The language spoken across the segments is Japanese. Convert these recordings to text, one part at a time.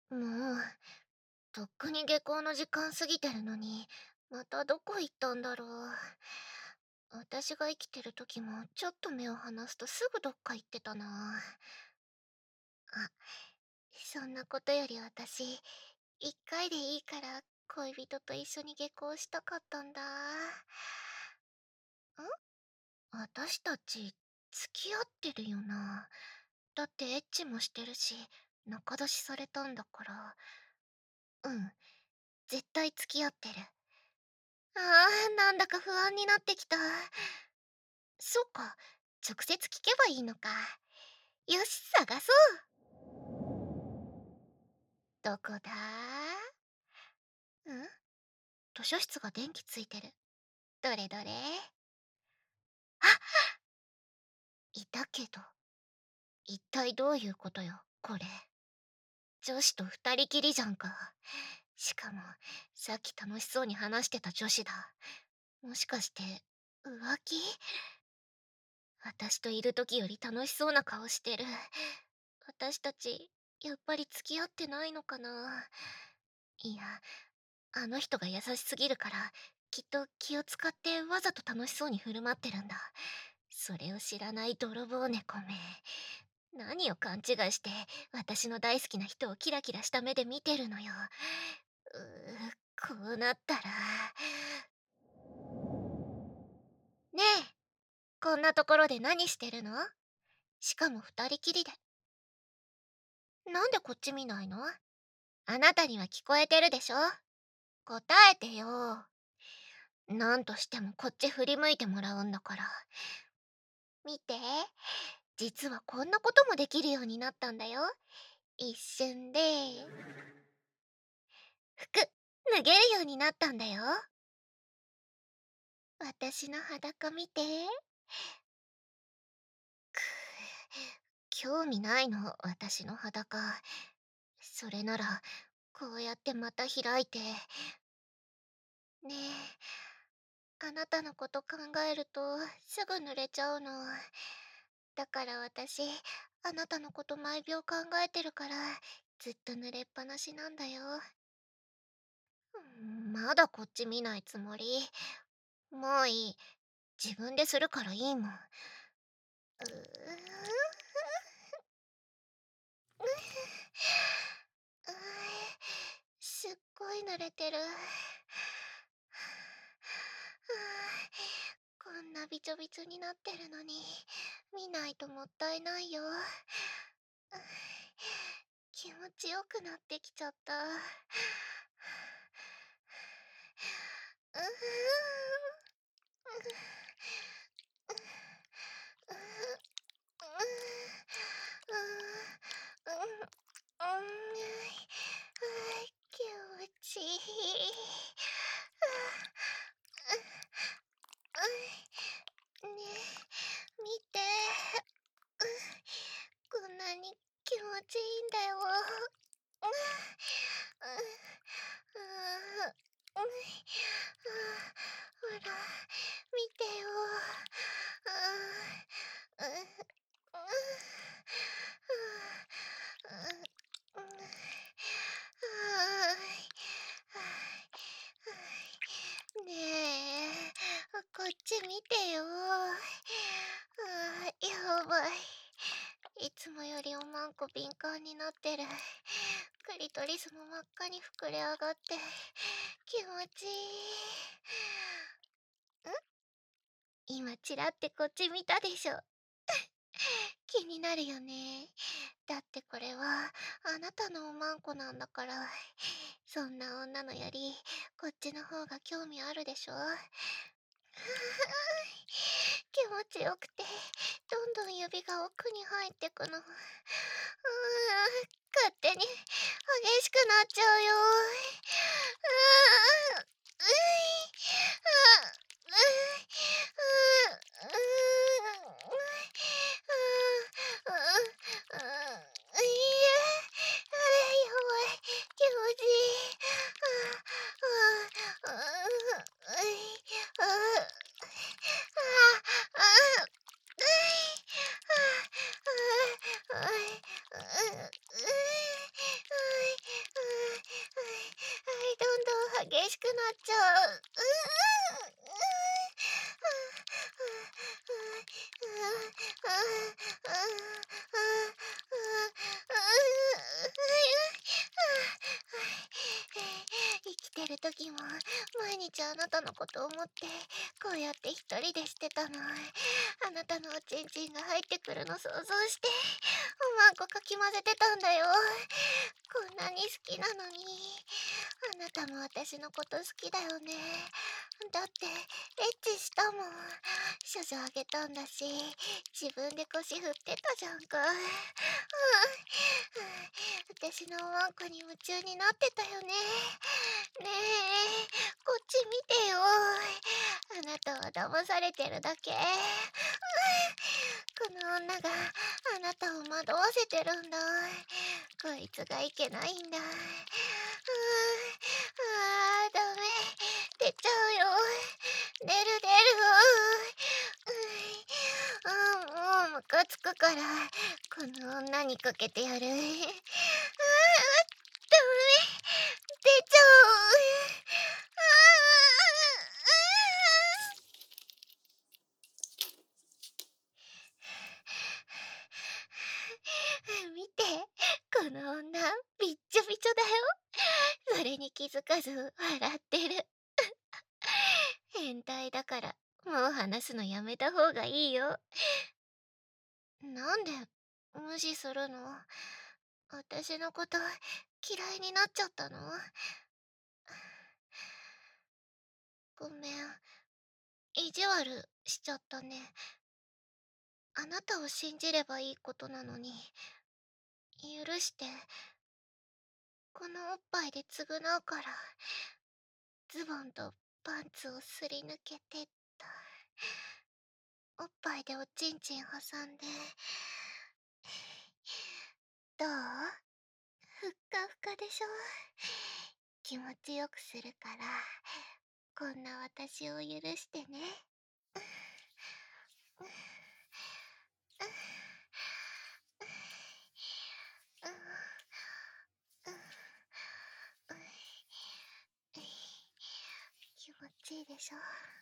もう、とっくに下校の時間過ぎてるのに、またどこ行ったんだろう。私が生きてる時も、ちょっと目を離すとすぐどっか行ってたな。あ、そんなことより私、一回でいいから恋人と一緒に下校したかったんだ。私たち、付き合ってるよな。だってエッチもしてるし、仲出しされたんだから。うん、絶対付き合ってる。ああ、なんだか不安になってきた。そうか、直接聞けばいいのか。よし、探そう。どこだ？図書室が電気ついてる。どれどれ？あ、いたけど。一体どういうことよ、これ。女子と二人きりじゃんか。しかも、さっき楽しそうに話してた女子だ。もしかして、浮気？私といる時より楽しそうな顔してる。私たち、やっぱり付き合ってないのかな。いや、あの人が優しすぎるから、きっと気を使ってわざと楽しそうに振る舞ってるんだ。それを知らない泥棒猫め。何を勘違いして、私の大好きな人をキラキラした目で見てるのよ。こうなったら。ねえ、こんなところで何してるの？しかも二人きりで。なんでこっち見ないの？あなたには聞こえてるでしょ？答えてよ。なんとしてもこっち振り向いてもらうんだから。見て。実はこんなこともできるようになったんだよ。一瞬で、服、脱げるようになったんだよ。私の裸見て。く興味ないの、私の裸。それなら、こうやってまた開いて。ねえ、あなたのこと考えるとすぐ濡れちゃうの。だから私、あなたのこと毎秒考えてるから、ずっと濡れっぱなしなんだよ。まだこっち見ないつもり？もういい。自分でするからいいもん。すっごい濡れてる。こんなびちょびちょになってるのに、見ないともったいないよ。気持ちよくなってきちゃった。気持ちいい。ねえ、見て。こんなに気持ちいいんだよ。ほら、見てよ。ねえ、こっち見てよ。やばい。いつもよりおまんこ敏感になってる。クリトリスも真っ赤に膨れ上がって気持ちいい。今チラってこっち見たでしょ。気になるよね。だってこれはあなたのおまんこなんだから。そんな女のよりこっちの方が興味あるでしょ。気持ちよくてどんどん指が奥に入ってくの。勝手に激しくなっちゃうよ。うーういあううううういえ、あれやばい、気持ちいい。あああいあああ激しくなっちゃう。生きてる時も毎日あなたのこと思ってこうやって一人でしてたの。あなたのおちんちんが入ってくるの想像しておまんこかき混ぜてたんだよ。こんなに好きなのに。あなたも私のこと好きだよね。だってエッチしたもん。処女あげたんだし自分で腰振ってたじゃんか。私のおまんこに夢中になってたよね。ねえ、こっち見てよ。あなたは騙されてるだけ。この女があなたを惑わせてるんだ。こいつがいけないんだ。ダメ。出ちゃうよ。出る。もうムカつくから、この女にかけてやる。ダメ。出ちゃう。見て、この女、びっちょびちょだよ。それに気づかず笑ってる。変態だから、もう話すのやめた方がいいよ。なんで無視するの？私のこと嫌いになっちゃったの？ごめん、意地悪しちゃったね。あなたを信じればいいことなのに。許して。このおっぱいで償うから。ズボンとパンツをすり抜けてった。おっぱいでおちんちん挟んで。どう？ふっかふかでしょ？気持ちよくするから、こんな私を許してね。気持ちいいでしょ？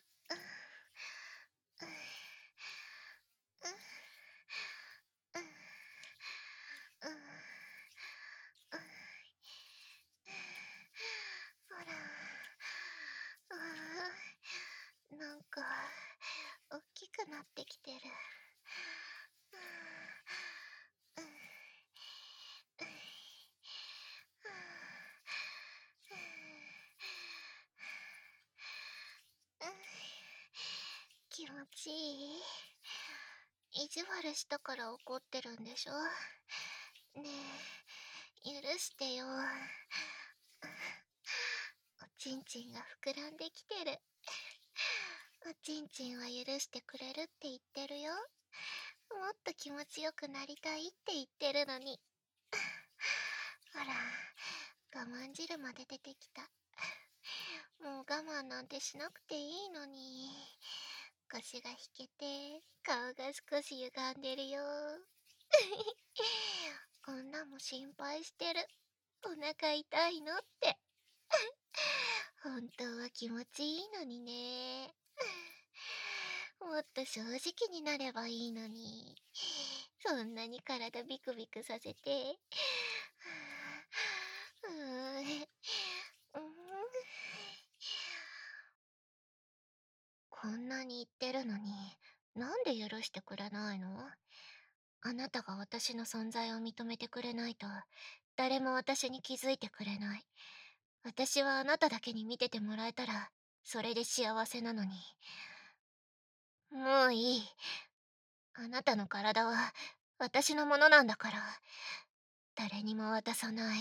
ほら、なんか大きくなってきてる。気持ちいい？意地悪したから怒ってるんでしょ？ねえ、許してよ。おちんちんが膨らんできてる。おちんちんは許してくれるって言ってるよ。もっと気持ちよくなりたいって言ってるのに。ほら、我慢汁まで出てきた。もう我慢なんてしなくていいのに。腰が引けて、顔が少し歪んでるよ。女も心配してる。お腹痛いのって。本当は気持ちいいのにね。もっと正直になればいいのに。そんなに体ビクビクさせて。うーん。こんなに言ってるのに、なんで許してくれないの？あなたが私の存在を認めてくれないと、誰も私に気づいてくれない。私はあなただけに見ててもらえたら、それで幸せなのに。もういい。あなたの体は私のものなんだから、誰にも渡さない。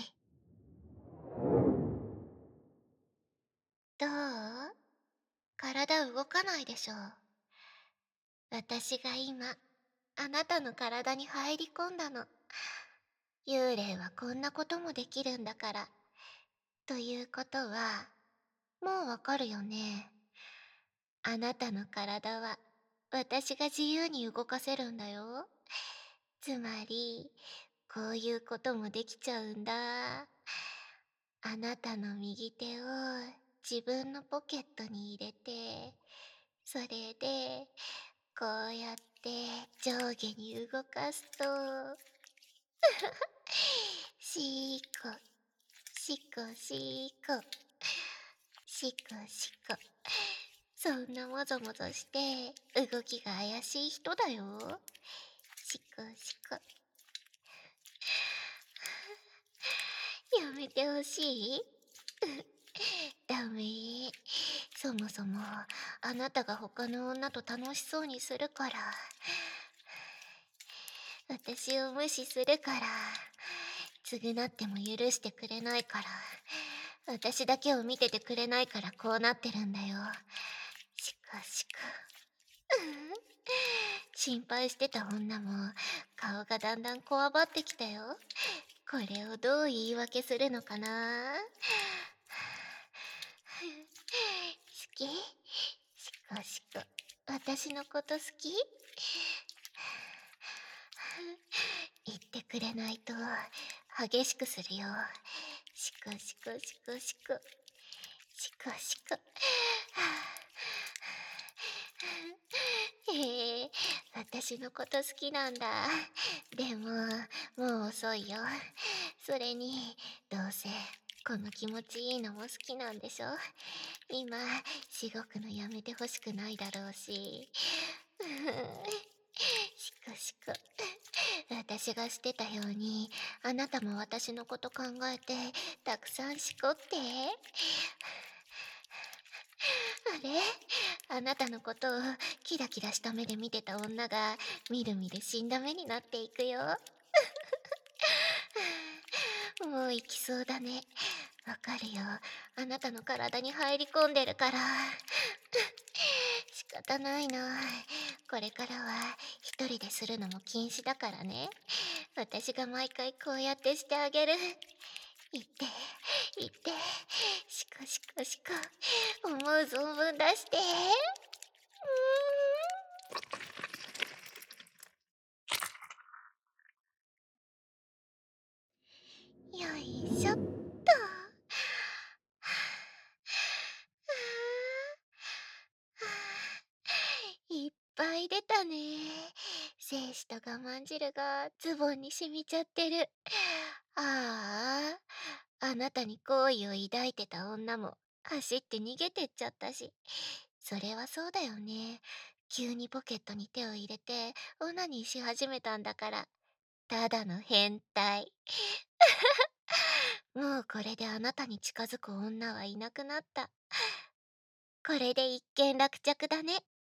どう？体動かないでしょ？私が今、あなたの体に入り込んだの。幽霊はこんなこともできるんだから。ということは、もうわかるよね。あなたの体は、私が自由に動かせるんだよ。つまり、こういうこともできちゃうんだ。あなたの右手を自分のポケットに入れて、それで、こうやって上下に動かすと、しこ、しこしこ、しこしこ。そんなもぞもぞして動きが怪しい人だよ。しこしこ。やめてほしい？ダメ。そもそもあなたが他の女と楽しそうにするから。私を無視するから。償っても許してくれないから。私だけを見ててくれないからこうなってるんだよ。しかしか。心配してた女も顔がだんだんこわばってきたよ。これをどう言い訳するのかな。好き？しこしこ。私のこと好き？言ってくれないと激しくするよ。しこしこしこしこ。しこしこ。へえ、私のこと好きなんだ。でも、もう遅いよ。それに、どうせ、この気持ちいいのも好きなんでしょ？今、しごくのやめてほしくないだろうし。しこしこ。私がしてたように、あなたも私のこと考えて、たくさんしこって。あれ？あなたのことをキラキラした目で見てた女がみるみる死んだ目になっていくよ。もう行きそうだね。わかるよ。あなたの体に入り込んでるから。仕方ないな。これからは一人でするのも禁止だからね。私が毎回こうやってしてあげる。言って、言って、しこしこしこ。思う存分出して。よいしょっと。いっぱい出たね。精子と我慢汁がズボンに染みちゃってる。ああ、あなたに好意を抱いてた女も走って逃げてっちゃったし。それはそうだよね。急にポケットに手を入れてオナニーし始めたんだから。ただの変態。もうこれであなたに近づく女はいなくなった。これで一件落着だね。